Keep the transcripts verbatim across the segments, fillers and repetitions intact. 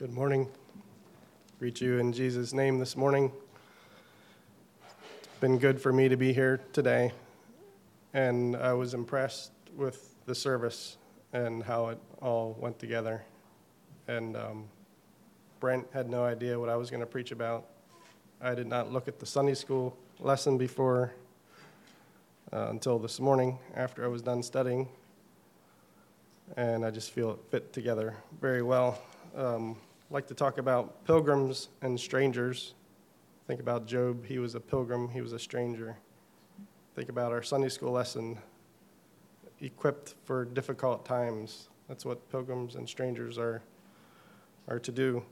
Good morning. Greet you in Jesus' name this morning. It's been good for me to be here today, and I was impressed with the service and how it all went together. And um, Brent had no idea what I was going to preach about. I did not look at the Sunday school lesson before uh, until this morning after I was done studying, and I just feel it fit together very well. Um, I'd like to talk about pilgrims and strangers. Think about Job. He was a pilgrim. He was a stranger. Think about our Sunday school lesson, equipped for difficult times. That's what pilgrims and strangers are, are to do.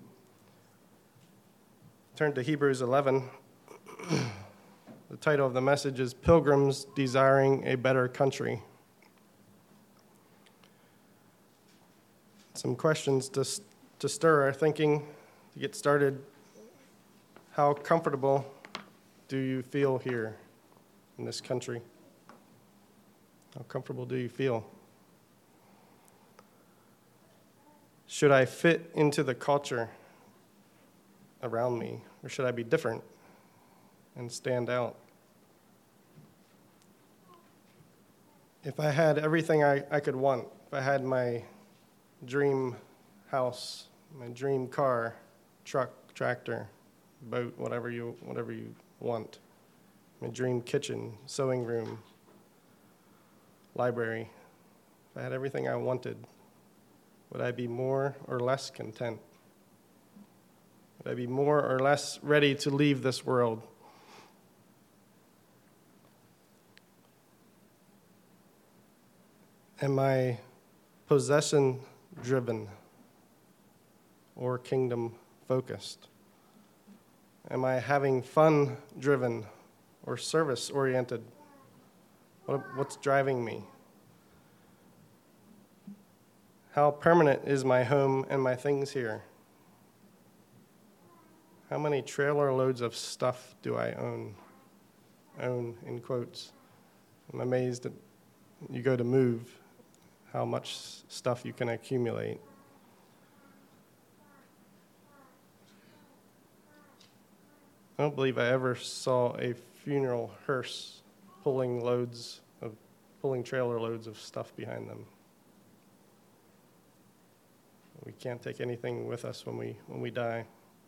Turn to Hebrews eleven. The title of the message is Pilgrims Desiring a Better Country. Some questions to to stir our thinking, to get started. How comfortable do you feel here in this country? How comfortable do you feel? Should I fit into the culture around me, or should I be different and stand out? If I had everything I, I could want, if I had my dream house, my dream car, truck, tractor, boat, whatever you whatever you want, my dream kitchen, sewing room, library, if I had everything I wanted, would I be more or less content? Would I be more or less ready to leave this world? Am I possession-driven or kingdom-focused? Am I having fun-driven or service-oriented? What, what's driving me? How permanent is my home and my things here? How many trailer loads of stuff do I own? Own, in quotes. I'm amazed that you go to move, how much stuff you can accumulate. I don't believe I ever saw a funeral hearse pulling loads of, pulling trailer loads of stuff behind them. We can't take anything with us when we when we die.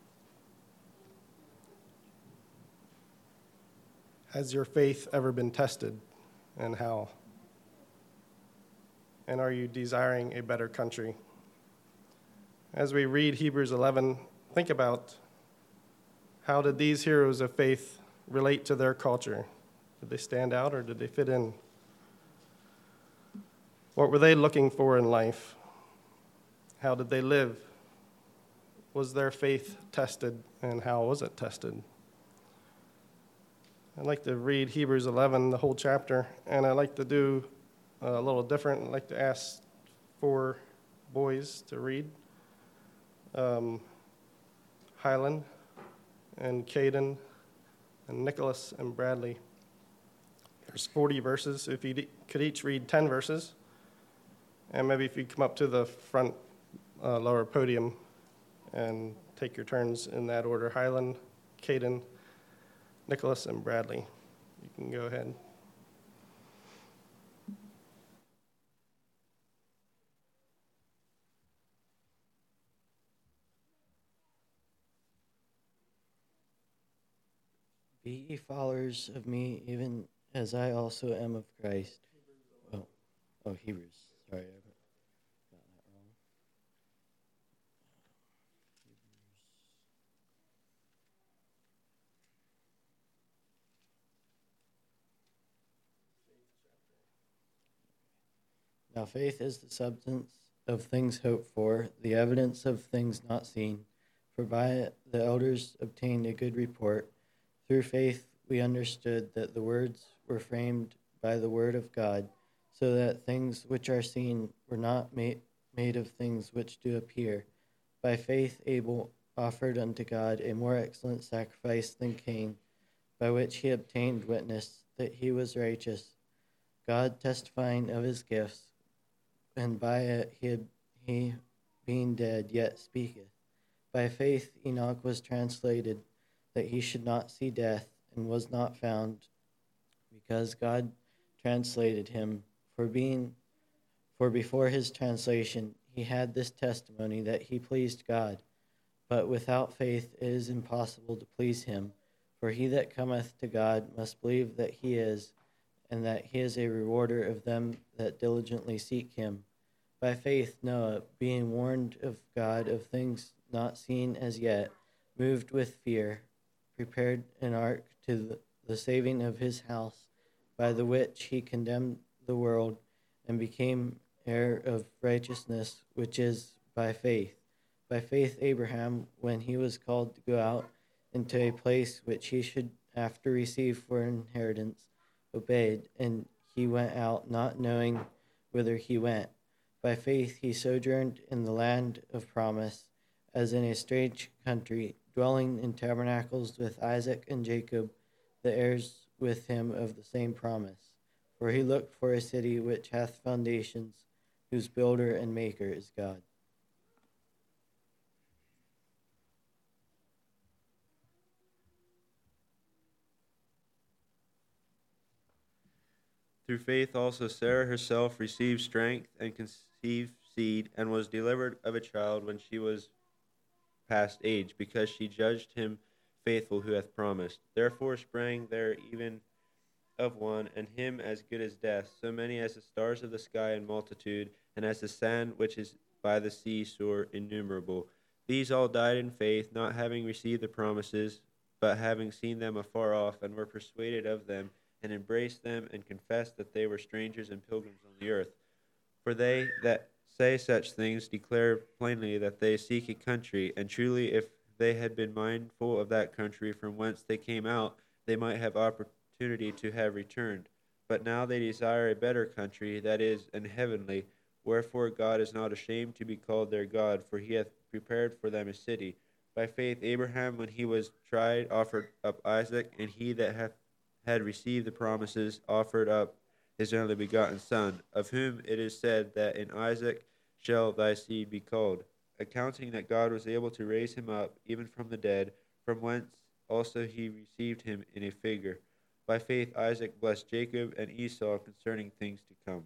Has your faith ever been tested, and how? And are you desiring a better country? As we read Hebrews eleven, think about, how did these heroes of faith relate to their culture? Did they stand out or did they fit in? What were they looking for in life? How did they live? Was their faith tested, and how was it tested? I'd like to read Hebrews eleven, the whole chapter, and I'd like to do a little different. I'd like to ask four boys to read. Um, Highland, and Caden, and Nicholas, and Bradley. There's forty verses. If you could each read ten verses, and maybe if you come up to the front uh, lower podium and take your turns in that order. Highland, Caden, Nicholas, and Bradley. You can go ahead. Be ye followers of me, even as I also am of Christ. Oh, oh, Hebrews. Sorry, I got that wrong. Now faith is the substance of things hoped for, the evidence of things not seen. For by it the elders obtained a good report. Through faith we understood that the words were framed by the word of God, so that things which are seen were not made, made of things which do appear. By faith Abel offered unto God a more excellent sacrifice than Cain, by which he obtained witness that he was righteous, God testifying of his gifts, and by it he, had, he being dead yet speaketh. By faith Enoch was translated, that he should not see death, and was not found, because God translated him. For being for before his translation he had this testimony, that he pleased God. But without faith it is impossible to please him. For he that cometh to God must believe that he is, and that he is a rewarder of them that diligently seek him. By faith Noah, being warned of God of things not seen as yet, moved with fear, prepared an ark to the, the saving of his house, by the which he condemned the world, and became heir of righteousness, which is by faith. By faith Abraham, when he was called to go out into a place which he should after receive for an inheritance, obeyed, and he went out, not knowing whither he went. By faith he sojourned in the land of promise, as in a strange country, dwelling in tabernacles with Isaac and Jacob, the heirs with him of the same promise. For he looked for a city which hath foundations, whose builder and maker is God. Through faith also Sarah herself received strength and conceived seed, and was delivered of a child when she was past age, because she judged him faithful who hath promised. Therefore sprang there even of one, and him as good as death, so many as the stars of the sky in multitude, and as the sand which is by the sea shore innumerable. These all died in faith, not having received the promises, but having seen them afar off, and were persuaded of them, and embraced them, and confessed that they were strangers and pilgrims on the earth. For they that say such things declare plainly that they seek a country, and truly if they had been mindful of that country from whence they came out, they might have opportunity to have returned. But now they desire a better country, that is, an heavenly. Wherefore God is not ashamed to be called their God, for he hath prepared for them a city. By faith Abraham, when he was tried, offered up Isaac, and he that hath had received the promises offered up his only begotten son, of whom it is said that in Isaac shall thy seed be called, accounting that God was able to raise him up even from the dead, from whence also he received him in a figure. By faith Isaac blessed Jacob and Esau concerning things to come.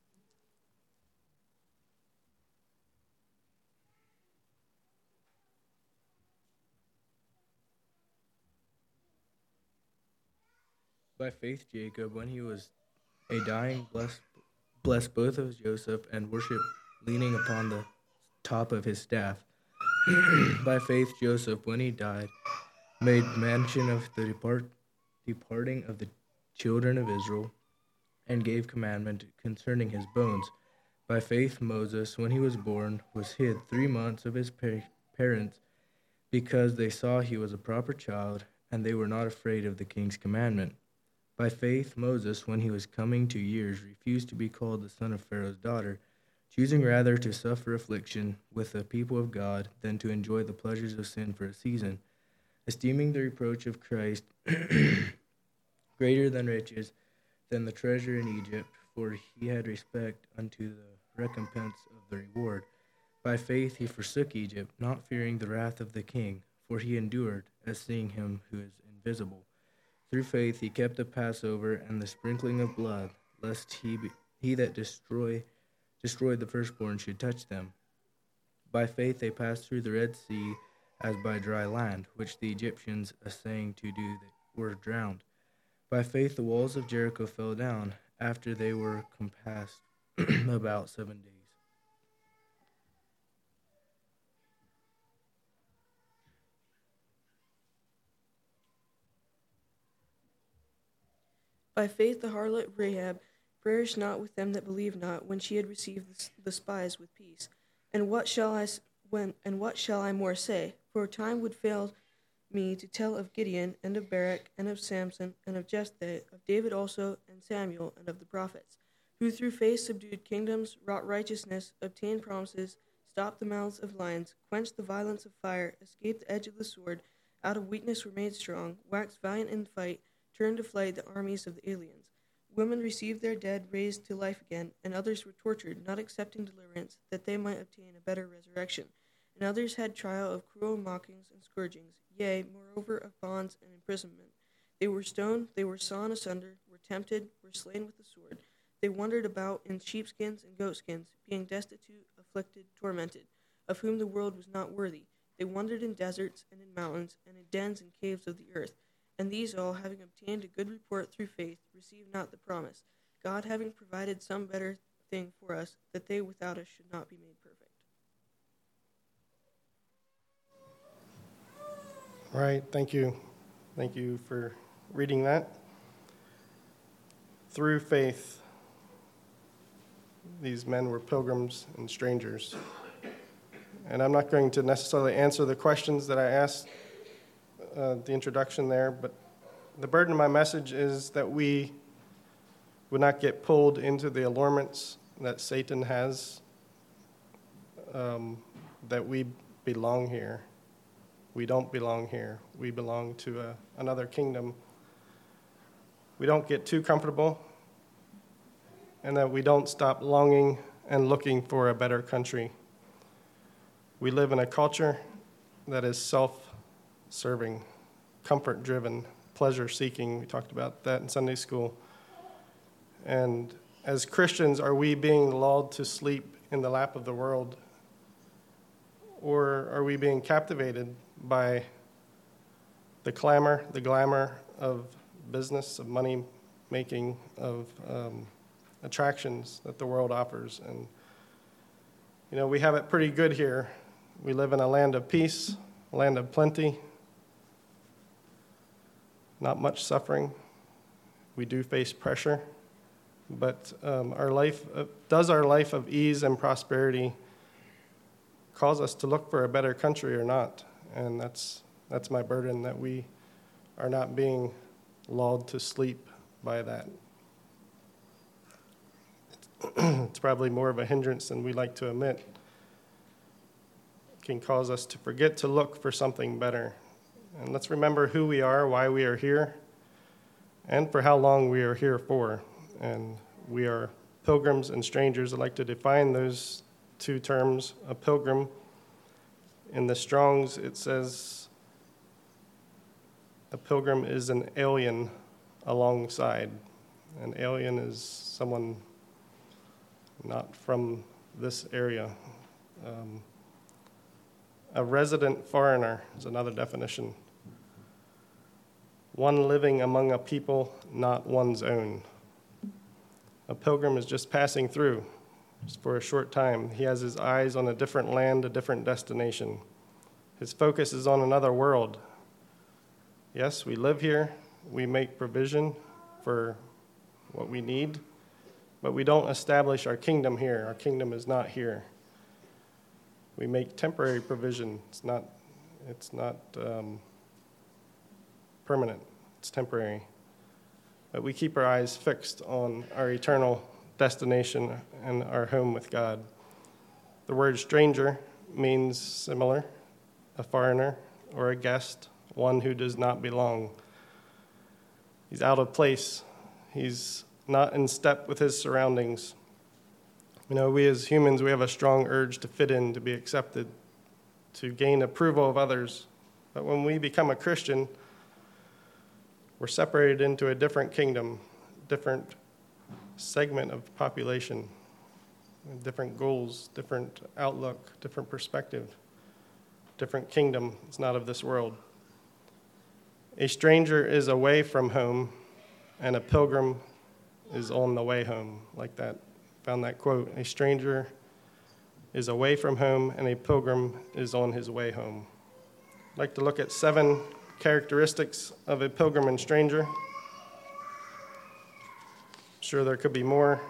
By faith Jacob, when he was a dying, blessed, blessed both of Joseph, and worshipped, leaning upon the top of his staff. By faith Joseph, when he died, made mention of the depart, departing of the children of Israel, and gave commandment concerning his bones. By faith Moses, when he was born, was hid three months of his pa- parents, because they saw he was a proper child, and they were not afraid of the king's commandment. By faith Moses, when he was coming to years, refused to be called the son of Pharaoh's daughter, choosing rather to suffer affliction with the people of God than to enjoy the pleasures of sin for a season, esteeming the reproach of Christ greater than riches, than the treasure in Egypt, for he had respect unto the recompense of the reward. By faith he forsook Egypt, not fearing the wrath of the king, for he endured, as seeing him who is invisible. Through faith he kept the Passover and the sprinkling of blood, lest he be, he that destroy destroyed the firstborn should touch them. By faith they passed through the Red Sea as by dry land, which the Egyptians, essaying to do, were drowned. By faith the walls of Jericho fell down, after they were compassed about seven days. By faith the harlot Rahab perished not with them that believed not, when she had received the, the spies with peace. And what shall I when and what shall I more say? For time would fail me to tell of Gideon, and of Barak, and of Samson, and of Jephthah, of David also, and Samuel, and of the prophets, who through faith subdued kingdoms, wrought righteousness, obtained promises, stopped the mouths of lions, quenched the violence of fire, escaped the edge of the sword, out of weakness were made strong, waxed valiant in fight, turned to flight the armies of the aliens. Women received their dead raised to life again, and others were tortured, not accepting deliverance, that they might obtain a better resurrection. and others had trial of cruel mockings and scourgings, yea, moreover of bonds and imprisonment. They were stoned, they were sawn asunder, were tempted, were slain with the sword. They wandered about in sheepskins and goatskins, being destitute, afflicted, tormented, of whom the world was not worthy. They wandered in deserts and in mountains, and in dens and caves of the earth. And these all, having obtained a good report through faith, received not the promise, God having provided some better thing for us, that they without us should not be made perfect. All right, thank you. Thank you for reading that. Through faith, these men were pilgrims and strangers. And I'm not going to necessarily answer the questions that I asked uh, the introduction there, but the burden of my message is that we would not get pulled into the allurements that Satan has, um, that we belong here. We don't belong here. We belong to a, another kingdom. We don't get too comfortable, and that we don't stop longing and looking for a better country. We live in a culture that is self-serving, comfort-driven, pleasure-seeking. We talked about that in Sunday school. And as Christians, are we being lulled to sleep in the lap of the world? Or are we being captivated by the clamor, the glamour of business, of money making, of um, attractions that the world offers? And, you know, we have it pretty good here. We live in a land of peace, a land of plenty, not much suffering. We do face pressure, but um, our life, uh, does our life of ease and prosperity cause us to look for a better country or not? And that's that's my burden, that we are not being lulled to sleep by that. It's, it's probably more of a hindrance than we like to admit. It can cause us to forget to look for something better. And let's remember who we are, why we are here, and for how long we are here for. And we are pilgrims and strangers. I'd like to define those two terms. A pilgrim, in the Strong's, it says a pilgrim is an alien alongside. An alien is someone not from this area. Um, a resident foreigner is another definition. One living among a people not one's own. A pilgrim is just passing through, just for a short time. He has his eyes on a different land, a different destination. His focus is on another world. Yes, we live here. We make provision for what we need, but we don't establish our kingdom here. Our kingdom is not here. We make temporary provision. It's not, it's not um, permanent. It's temporary. But we keep our eyes fixed on our eternal destination and our home with God. The word stranger means similar, a foreigner or a guest, one who does not belong. He's out of place. He's not in step with his surroundings. You know, we as humans, we have a strong urge to fit in, to be accepted, to gain approval of others. But when we become a Christian, we're separated into a different kingdom, different segment of population, different goals, different outlook, different perspective, different kingdom. It's not of this world. A stranger is away from home, and a pilgrim is on the way home, like that. Found that quote. A stranger is away from home, and a pilgrim is on his way home. I'd like to look at seven characteristics of a pilgrim and stranger. I'm sure there could be more.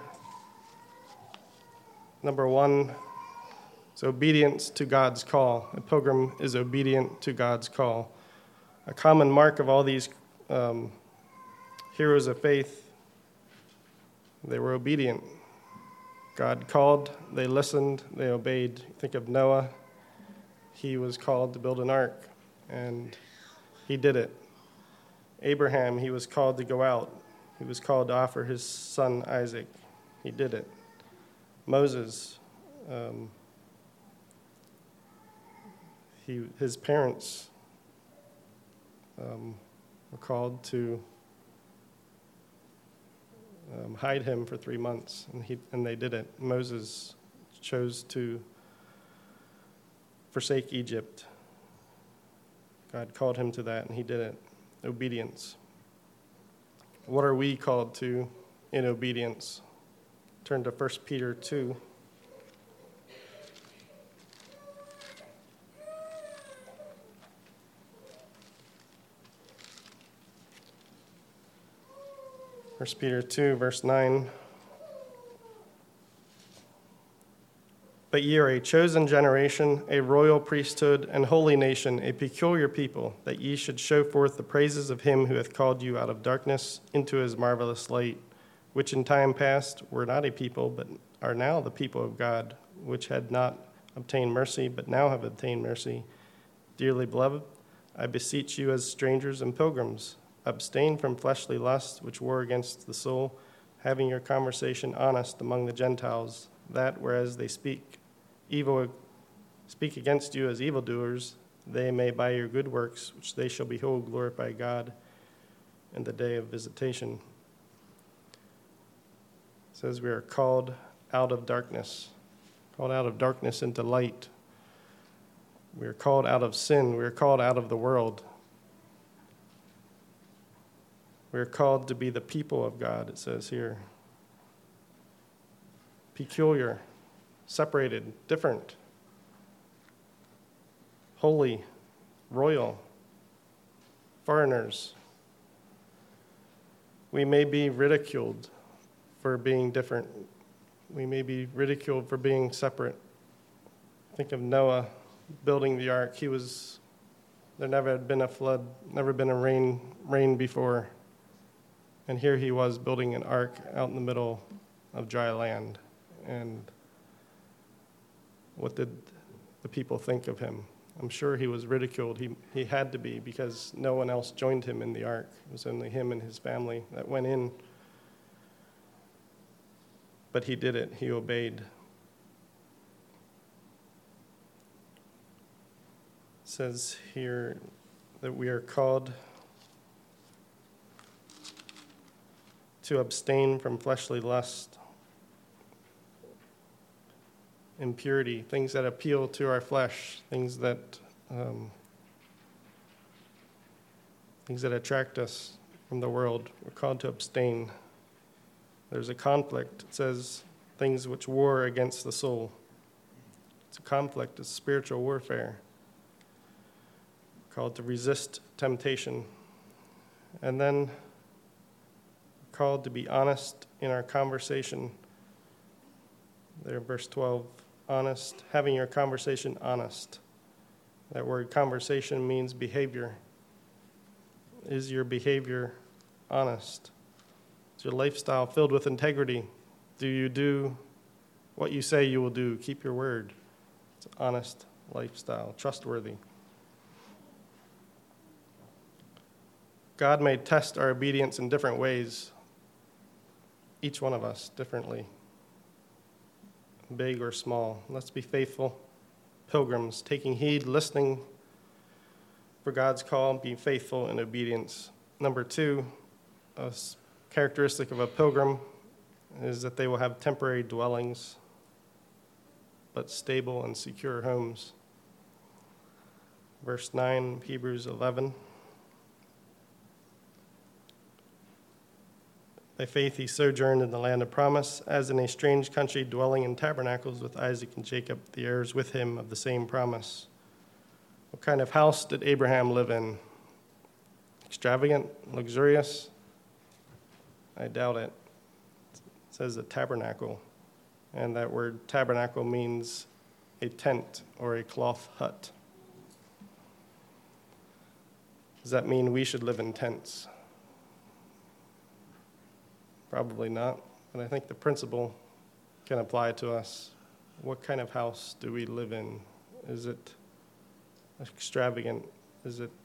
Number one is obedience to God's call. A pilgrim is obedient to God's call. A common mark of all these um, heroes of faith, they were obedient. God called, they listened, they obeyed. Think of Noah. He was called to build an ark, and he did it. Abraham, he was called to go out. He was called to offer his son Isaac. He did it. Moses, um, he, his parents um, were called to um, hide him for three months, and he and they did it. Moses chose to forsake Egypt. God called him to that, and he did it. Obedience. What are we called to in obedience? Turn to First Peter two. First Peter two, verse nine. But ye are a chosen generation, a royal priesthood, and holy nation, a peculiar people, that ye should show forth the praises of him who hath called you out of darkness into his marvelous light, which in time past were not a people, but are now the people of God, which had not obtained mercy, but now have obtained mercy. Dearly beloved, I beseech you as strangers and pilgrims, abstain from fleshly lusts which war against the soul, having your conversation honest among the Gentiles, that whereas they speak evil, speak against you as evildoers, they may by your good works, which they shall behold, glorify God in the day of visitation. It says we are called out of darkness, called out of darkness into light. We are called out of sin. We are called out of the world. We are called to be the people of God, it says here. Peculiar, separated, different, holy, royal, foreigners. We may be ridiculed for being different. We may be ridiculed for being separate. Think of Noah building the ark. He was, there never had been a flood, never been a rain, rain before. And here he was building an ark out in the middle of dry land. And what did the people think of him? I'm sure he was ridiculed. He, he had to be, because no one else joined him in the ark. It was only him and his family that went in. But he did it. He obeyed. It says here that we are called to abstain from fleshly lust, impurity, things that appeal to our flesh, things that um, things that attract us from the world. We're called to abstain. There's a conflict. It says things which war against the soul. It's a conflict. It's spiritual warfare. We're called to resist temptation. And then called to be honest in our conversation. There, verse twelve, honest, having your conversation honest. That word conversation means behavior. Is your behavior honest? Is your lifestyle filled with integrity? Do you do what you say you will do? Keep your word. It's an honest lifestyle, trustworthy. God may test our obedience in different ways. Each one of us differently, big or small. Let's be faithful pilgrims, taking heed, listening for God's call, be faithful in obedience. Number two, a characteristic of a pilgrim is that they will have temporary dwellings, but stable and secure homes. Verse nine, Hebrews eleven. By faith he sojourned in the land of promise, as in a strange country, dwelling in tabernacles with Isaac and Jacob, the heirs with him of the same promise. What kind of house did Abraham live in? Extravagant, luxurious? I doubt it. It says a tabernacle, and that word tabernacle means a tent or a cloth hut. Does that mean we should live in tents? Probably not, but I think the principle can apply to us. What kind of house do we live in? Is it extravagant? Is it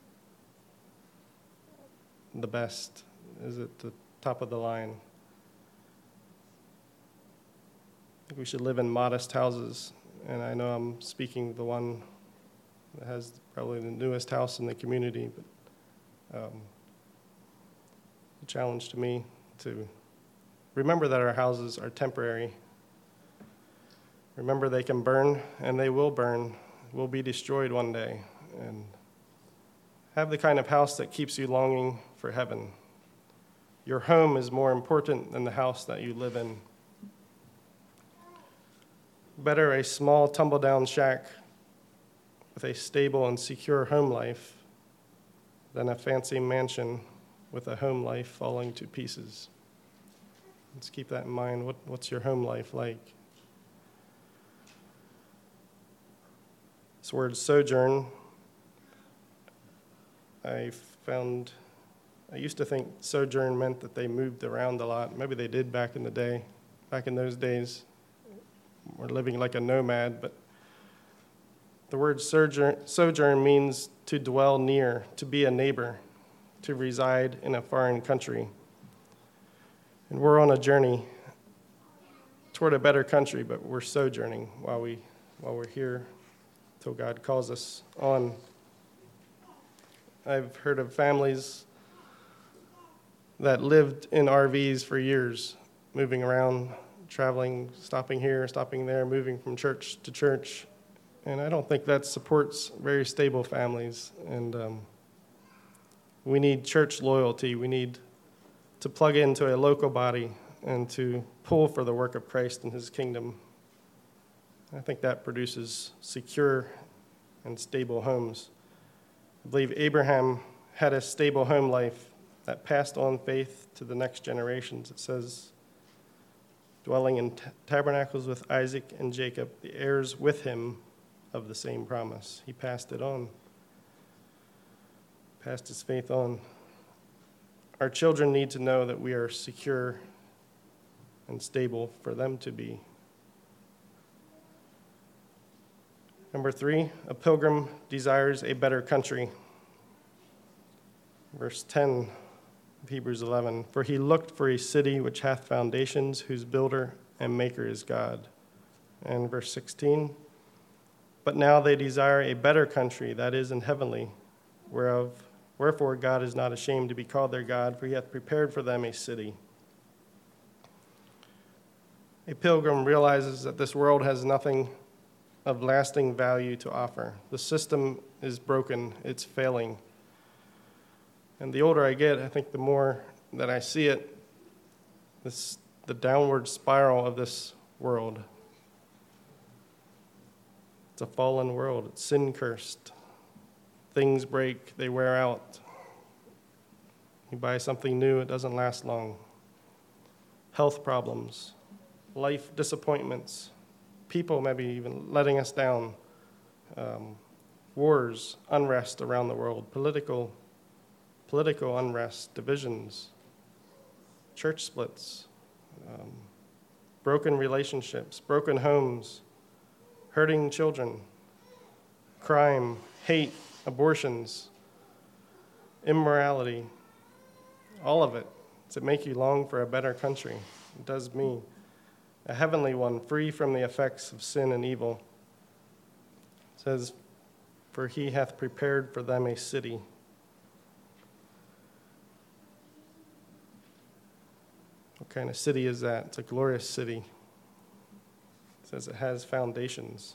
the best? Is it the top of the line? I think we should live in modest houses, and I know I'm speaking the one It has probably the newest house in the community, but um, a challenge to me to remember that our houses are temporary. Remember they can burn, and they will burn, will be destroyed one day. And have the kind of house that keeps you longing for heaven. Your home is more important than the house that you live in. Better a small tumble-down shack with a stable and secure home life than a fancy mansion with a home life falling to pieces. Let's keep that in mind. What, what's your home life like? This word sojourn, I found, I used to think sojourn meant that they moved around a lot. Maybe they did back in the day, back in those days. We're living like a nomad, but the word sojourn, sojourn means to dwell near, to be a neighbor, to reside in a foreign country. And we're on a journey toward a better country, but we're sojourning while, we, while we're here till God calls us on. I've heard of families that lived in R Vs for years, moving around, traveling, stopping here, stopping there, moving from church to church. And I don't think that supports very stable families. And um, we need church loyalty. We need to plug into a local body and to pull for the work of Christ and his kingdom. I think that produces secure and stable homes. I believe Abraham had a stable home life that passed on faith to the next generations. It says, dwelling in t- tabernacles with Isaac and Jacob, the heirs with him of the same promise. He passed it on, passed his faith on. Our children need to know that we are secure and stable for them to be. Number three, a pilgrim desires a better country. Verse ten of Hebrews eleven, for he looked for a city which hath foundations, whose builder and maker is God. And verse sixteen, but now they desire a better country, that is in heavenly, whereof wherefore God is not ashamed to be called their God, for he hath prepared for them a city. A pilgrim realizes that this world has nothing of lasting value to offer. The system is broken, it's failing. And the older I get, I think the more that I see it, this the downward spiral of this world. It's a fallen world. It's sin-cursed. Things break. They wear out. You buy something new, it doesn't last long. Health problems, life disappointments, people maybe even letting us down, um, wars, unrest around the world, political, political unrest, divisions, church splits, um, broken relationships, broken homes, hurting children, crime, hate, abortions, immorality, all of it. Does it make you long for a better country? It does me. A heavenly one, free from the effects of sin and evil. It says, for he hath prepared for them a city. What kind of city is that? It's a glorious city. It says it has foundations.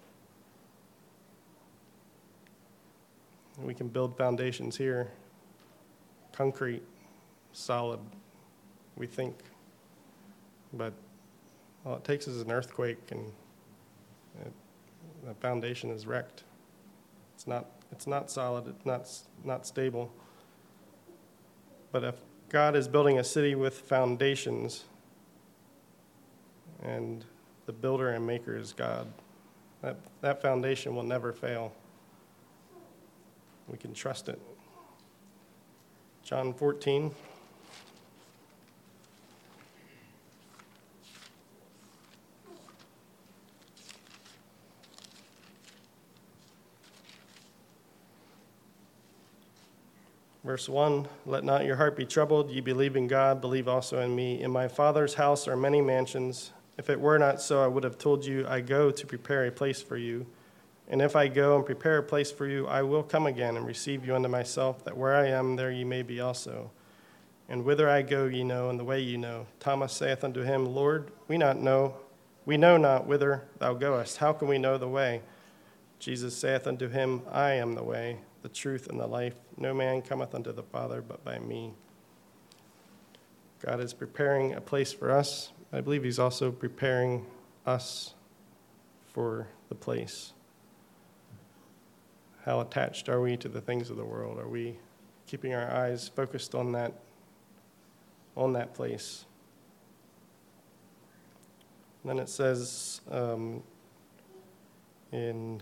We can build foundations here, concrete, solid, we think. But all it takes is an earthquake and it, the foundation is wrecked. It's not, it's not solid, it's not, not stable. But if God is building a city with foundations and the builder and maker is God, that, that foundation will never fail. We can trust it. John fourteen. Verse one, let not your heart be troubled. Ye believe in God, believe also in me. In my Father's house are many mansions. If it were not so, I would have told you, I go to prepare a place for you. And if I go and prepare a place for you, I will come again and receive you unto myself, that where I am, there ye may be also. And whither I go ye know, and the way ye know. Thomas saith unto him, Lord, we not know, we know not whither thou goest. How can we know the way? Jesus saith unto him, I am the way, the truth, and the life. No man cometh unto the Father but by me. God is preparing a place for us. I believe he's also preparing us for the place. How attached are we to the things of the world? Are we keeping our eyes focused on that, on that place? And then it says um, in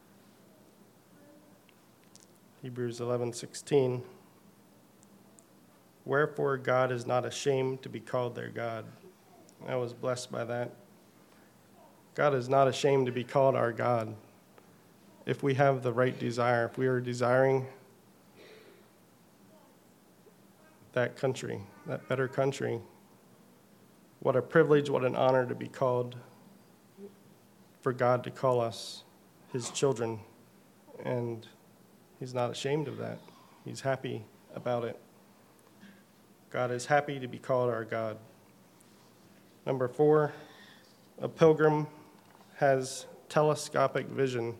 Hebrews eleven sixteen, wherefore God is not ashamed to be called their God. I was blessed by that. God is not ashamed to be called our God. If we have the right desire, if we are desiring that country, that better country, what a privilege, what an honor to be called, for God to call us his children. And he's not ashamed of that. He's happy about it. God is happy to be called our God. Number four, a pilgrim has telescopic vision.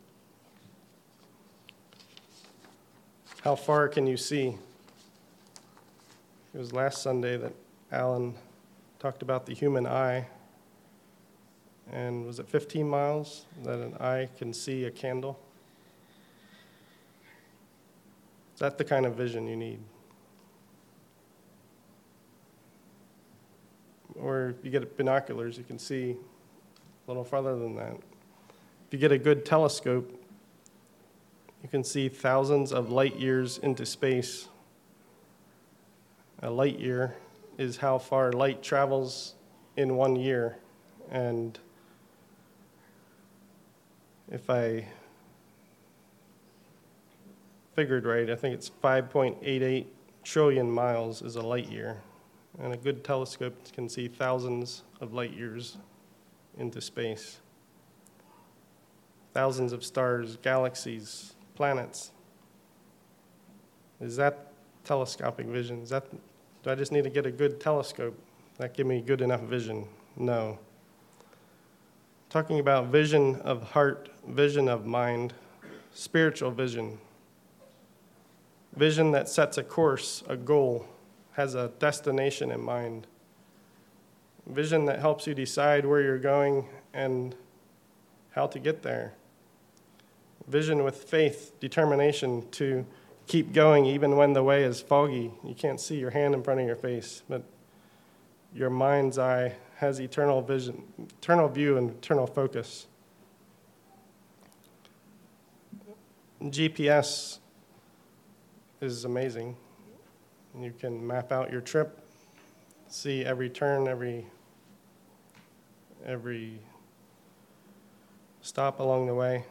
How far can you see? It was last Sunday that Alan talked about the human eye. And was it fifteen miles that an eye can see a candle? Is that the kind of vision you need? Or if you get binoculars, you can see a little farther than that. If you get a good telescope, you can see thousands of light years into space. A light year is how far light travels in one year. And if I figured right, I think it's five point eight eight trillion miles is a light year. And a good telescope can see thousands of light years into space. Thousands of stars, galaxies, planets. Is that telescopic vision? Is that, do I just need to get a good telescope? That give me good enough vision? No. Talking about vision of heart, vision of mind, spiritual vision. Vision that sets a course, a goal, has a destination in mind. Vision that helps you decide where you're going and how to get there. Vision with faith, determination to keep going even when the way is foggy. You can't see your hand in front of your face, but your mind's eye has eternal vision, eternal view, and eternal focus. G P S is amazing. You can map out your trip, see every turn, every every stop along the way.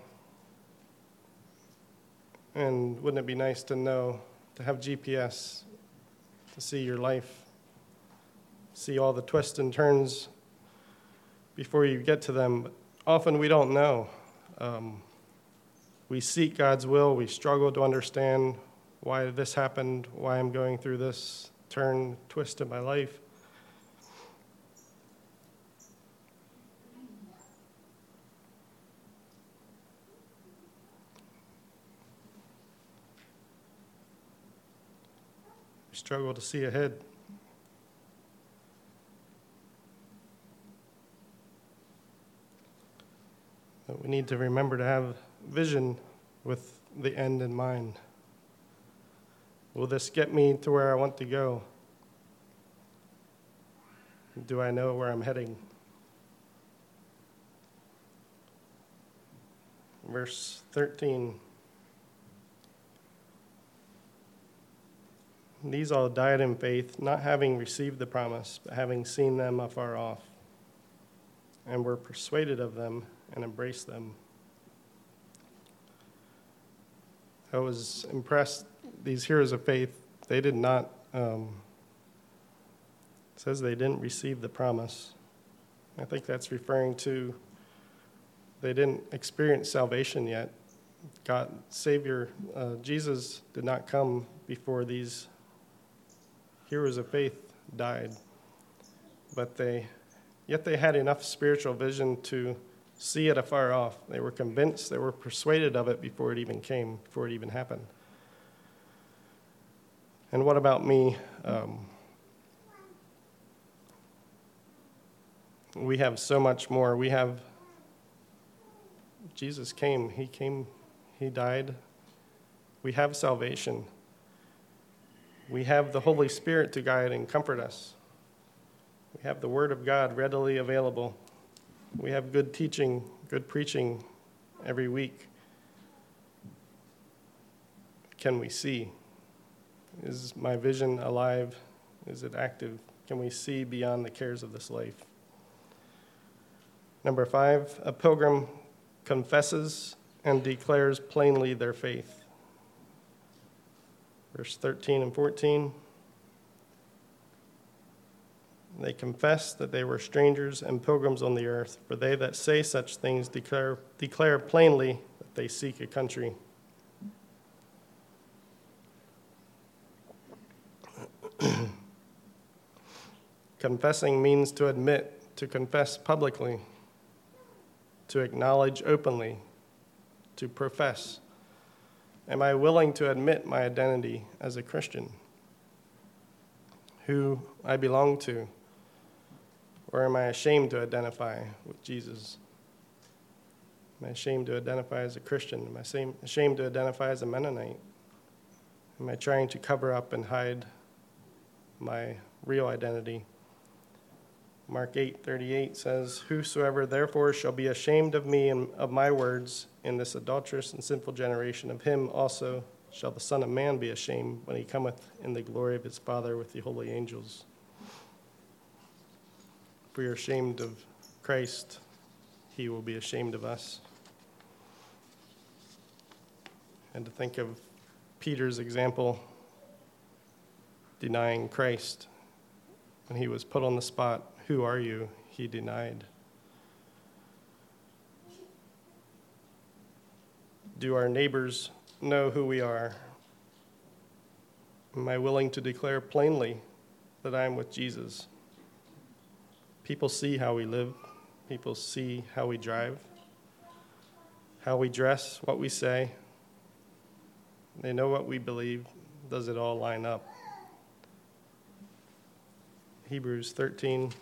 And wouldn't it be nice to know, to have G P S, to see your life, see all the twists and turns before you get to them? But often we don't know. Um, we seek God's will, we struggle to understand why this happened, why I'm going through this turn, twist in my life. We struggle to see ahead. But we need to remember to have vision with the end in mind. Will this get me to where I want to go? Do I know where I'm heading? Verse thirteen. These all died in faith, not having received the promise, but having seen them afar off, and were persuaded of them and embraced them. I was impressed. These heroes of faith, they did not, um, it says they didn't receive the promise. I think that's referring to They didn't experience salvation yet. God, Savior, uh, Jesus did not come before these heroes of faith died. But they, yet they had enough spiritual vision to see it afar off. They were convinced, they were persuaded of it before it even came, before it even happened. And what about me? Um, we have so much more. We have, Jesus came, he came, he died. We have salvation. We have the Holy Spirit to guide and comfort us. We have the Word of God readily available. We have good teaching, good preaching every week. Can we see? Is my vision alive? Is it active? Can we see beyond the cares of this life? Number five, a pilgrim confesses and declares plainly their faith. Verse thirteen and fourteen. They confess that they were strangers and pilgrims on the earth, for they that say such things declare, declare plainly that they seek a country. Confessing means to admit, to confess publicly, to acknowledge openly, to profess. Am I willing to admit my identity as a Christian? Who I belong to? Or am I ashamed to identify with Jesus? Am I ashamed to identify as a Christian? Am I ashamed to identify as a Mennonite? Am I trying to cover up and hide my real identity? Mark eight thirty-eight says, "Whosoever therefore shall be ashamed of me and of my words in this adulterous and sinful generation, of him also shall the Son of Man be ashamed when he cometh in the glory of his Father with the holy angels." If we are ashamed of Christ, he will be ashamed of us. And to think of Peter's example, denying Christ. When he was put on the spot, "Who are you?" he denied. Do our neighbors know who we are? Am I willing to declare plainly that I am with Jesus? People see how we live. People see how we drive, how we dress, what we say. They know what we believe. Does it all line up? Hebrews thirteen.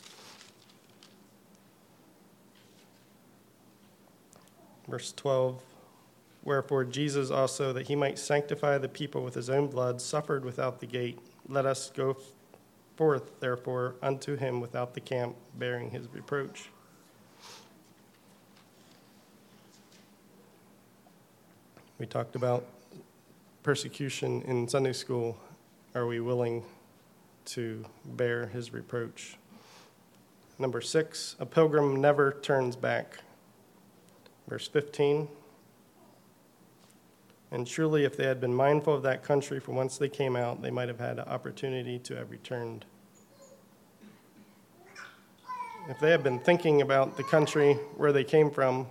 Verse twelve. "Wherefore Jesus also, that he might sanctify the people with his own blood, suffered without the gate. Let us go forth, therefore, unto him without the camp, bearing his reproach." We talked about persecution in Sunday school. Are we willing to bear his reproach? Number six, a pilgrim never turns back. Verse fifteen. "And truly, if they had been mindful of that country from whence they came out, they might have had an opportunity to have returned." If they had been thinking about the country where they came from,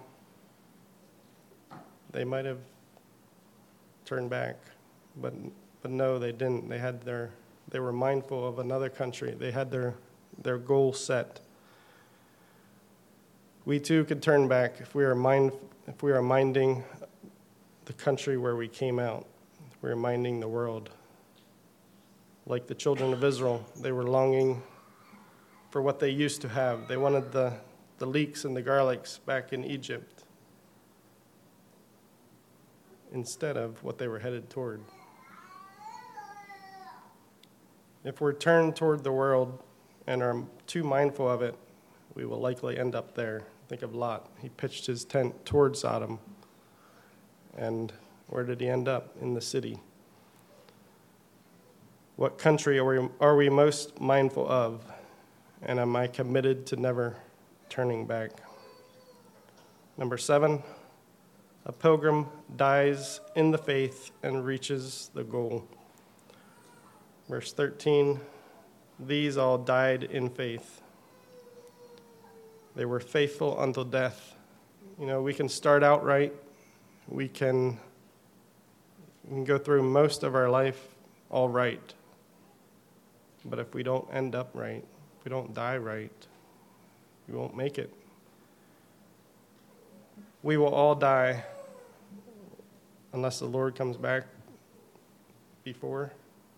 they might have turned back. But but no, they didn't. They had their they were mindful of another country. They had their their goal set. We too could turn back if we are mind if we are minding the country where we came out. We're minding the world. Like the children of Israel, they were longing for what they used to have. They wanted the, the leeks and the garlics back in Egypt instead of what they were headed toward. If we're turned toward the world and are too mindful of it, we will likely end up there. Think of Lot. He pitched his tent toward Sodom. And where did he end up? In the city. What country are we, are we most mindful of? And am I committed to never turning back? Number seven, a pilgrim dies in the faith and reaches the goal. Verse thirteen, "These all died in faith. They were faithful until death, You know, we can start out right. We can, we can go through most of our life all right. But if we don't end up right, if we don't die right, we won't make it. We will all die unless the Lord comes back before.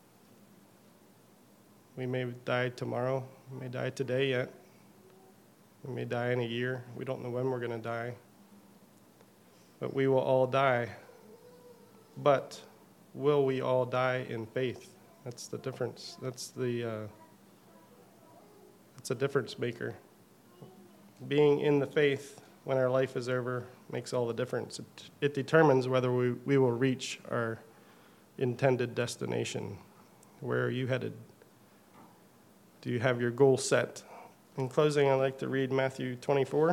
We may die tomorrow. We may die today yet. We may die in a year. We don't know when we're going to die. But we will all die. But will we all die in faith? That's the difference. That's the uh, that's a difference maker. Being in the faith when our life is over makes all the difference. It, it determines whether we, we will reach our intended destination. Where are you headed? Do you have your goal set? In closing, I'd like to read Matthew twenty-four.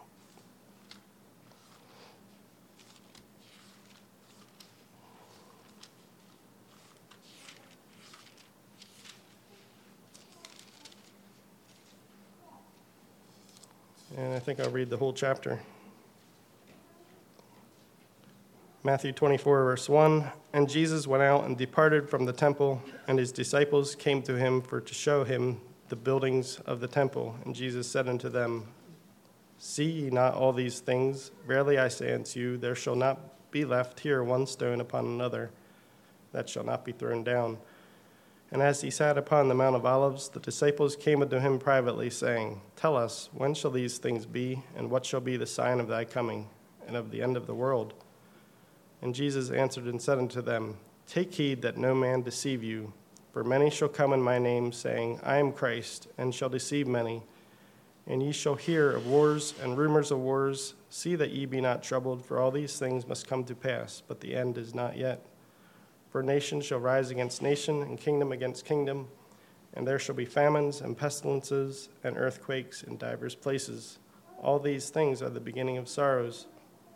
And I think I'll read the whole chapter. Matthew twenty-four, verse one, and Jesus went out and departed from the temple, and his disciples came to him for to show him the buildings of the temple. And Jesus said unto them, see ye not all these things? Verily I say unto you, there shall not be left here one stone upon another that shall not be thrown down. And as he sat upon the Mount of Olives, the disciples came unto him privately, saying, tell us, when shall these things be, and what shall be the sign of thy coming, and of the end of the world? And Jesus answered and said unto them, take heed that no man deceive you, for many shall come in my name, saying, I am Christ, and shall deceive many. And ye shall hear of wars and rumors of wars. See that ye be not troubled, for all these things must come to pass, but the end is not yet. For nation shall rise against nation, and kingdom against kingdom, and there shall be famines and pestilences and earthquakes in divers places. All these things are the beginning of sorrows.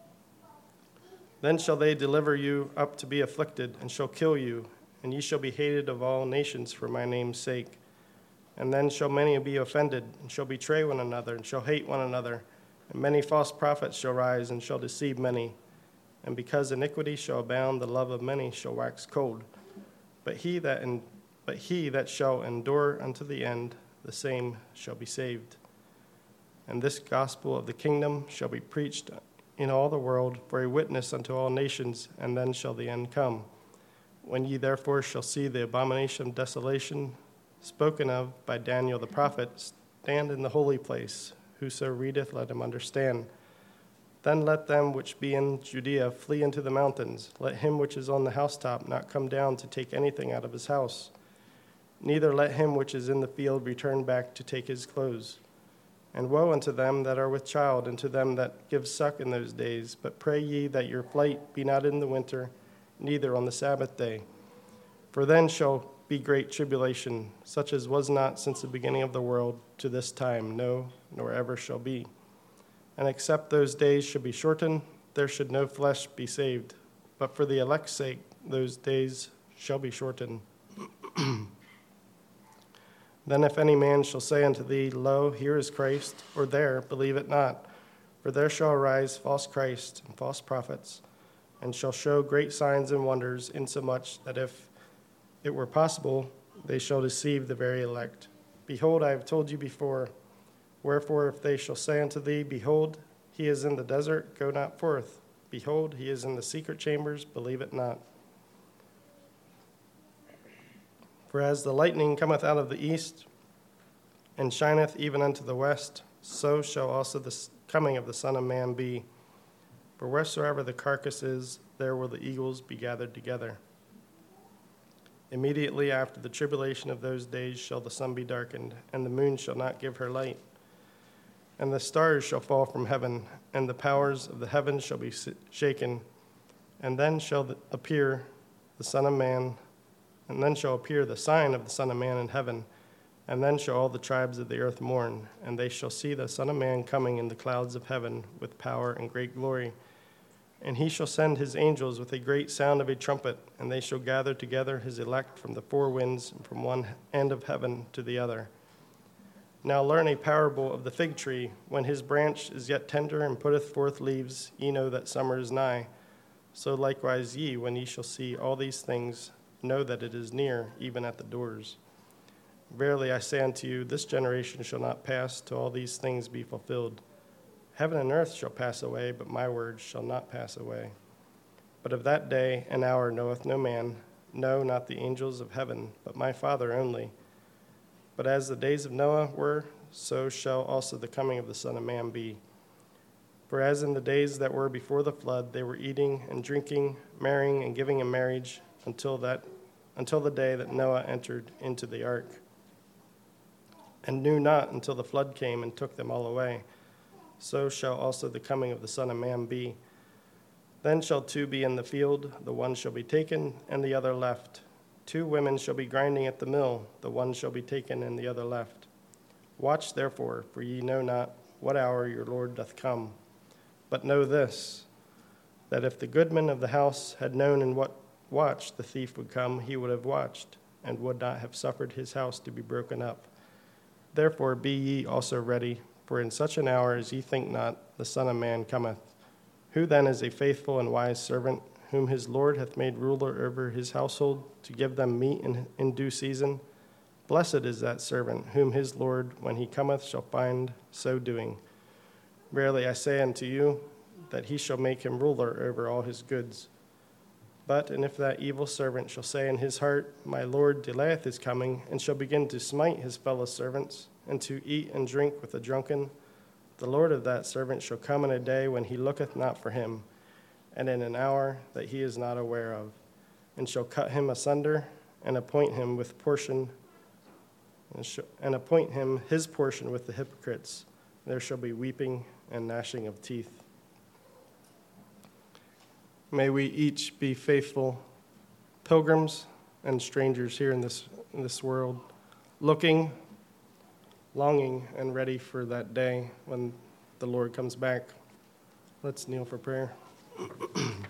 Then shall they deliver you up to be afflicted, and shall kill you, and ye shall be hated of all nations for my name's sake. And then shall many be offended, and shall betray one another, and shall hate one another. And many false prophets shall rise, and shall deceive many. And because iniquity shall abound, the love of many shall wax cold. But he that in, but he that shall endure unto the end, the same shall be saved. And this gospel of the kingdom shall be preached in all the world for a witness unto all nations, and then shall the end come. When ye therefore shall see the abomination of desolation spoken of by Daniel the prophet, stand in the holy place. Whoso readeth, let him understand. Then let them which be in Judea flee into the mountains. Let him which is on the housetop not come down to take anything out of his house. Neither let him which is in the field return back to take his clothes. And woe unto them that are with child, and to them that give suck in those days. But pray ye that your flight be not in the winter, neither on the Sabbath day. For then shall be great tribulation, such as was not since the beginning of the world to this time, no, nor ever shall be. And except those days should be shortened, there should no flesh be saved. But for the elect's sake, those days shall be shortened. Then if any man shall say unto thee, lo, here is Christ, or there, believe it not. For there shall arise false Christs and false prophets, and shall show great signs and wonders, insomuch that if it were possible, they shall deceive the very elect. Behold, I have told you before. Wherefore, if they shall say unto thee, behold, he is in the desert, go not forth. Behold, he is in the secret chambers, believe it not. For as the lightning cometh out of the east, and shineth even unto the west, so shall also the coming of the Son of Man be. For wheresoever the carcass is, there will the eagles be gathered together. Immediately after the tribulation of those days shall the sun be darkened, and the moon shall not give her light. And the stars shall fall from heaven, and the powers of the heavens shall be shaken. And then shall appear the Son of Man, and then shall appear the sign of the Son of Man in heaven. And then shall all the tribes of the earth mourn, and they shall see the Son of Man coming in the clouds of heaven with power and great glory. And he shall send his angels with a great sound of a trumpet, and they shall gather together his elect from the four winds, and from one end of heaven to the other. Now learn a parable of the fig tree. When his branch is yet tender and putteth forth leaves, ye know that summer is nigh. So likewise ye, when ye shall see all these things, know that it is near, even at the doors. Verily I say unto you, this generation shall not pass till all these things be fulfilled. Heaven and earth shall pass away, but my words shall not pass away. But of that day and hour knoweth no man, no, not the angels of heaven, but my Father only. But as the days of Noah were, so shall also the coming of the Son of Man be. For as in the days that were before the flood, they were eating and drinking, marrying and giving in marriage, until that, until the day that Noah entered into the ark, and knew not until the flood came and took them all away. So shall also the coming of the Son of Man be. Then shall two be in the field, the one shall be taken, and the other left. Two women shall be grinding at the mill, the one shall be taken, and the other left. Watch therefore, for ye know not what hour your Lord doth come. But know this, that if the goodman of the house had known in what watch the thief would come, he would have watched, and would not have suffered his house to be broken up. Therefore be ye also ready, for in such an hour as ye think not, the Son of Man cometh. Who then is a faithful and wise servant, whom his Lord hath made ruler over his household, to give them meat in, in due season? Blessed is that servant, whom his Lord, when he cometh, shall find so doing. Verily I say unto you, that he shall make him ruler over all his goods. But, and if that evil servant shall say in his heart, My Lord delayeth his coming, and shall begin to smite his fellow servants, and to eat and drink with the drunken, the Lord of that servant shall come in a day when he looketh not for him, and in an hour that he is not aware of, and shall cut him asunder, and appoint him with portion, and, sh- and appoint him his portion with the hypocrites. There shall be weeping and gnashing of teeth. May we each be faithful pilgrims and strangers here in this, in this world, looking, longing, and ready for that day when the Lord comes back. Let's kneel for prayer.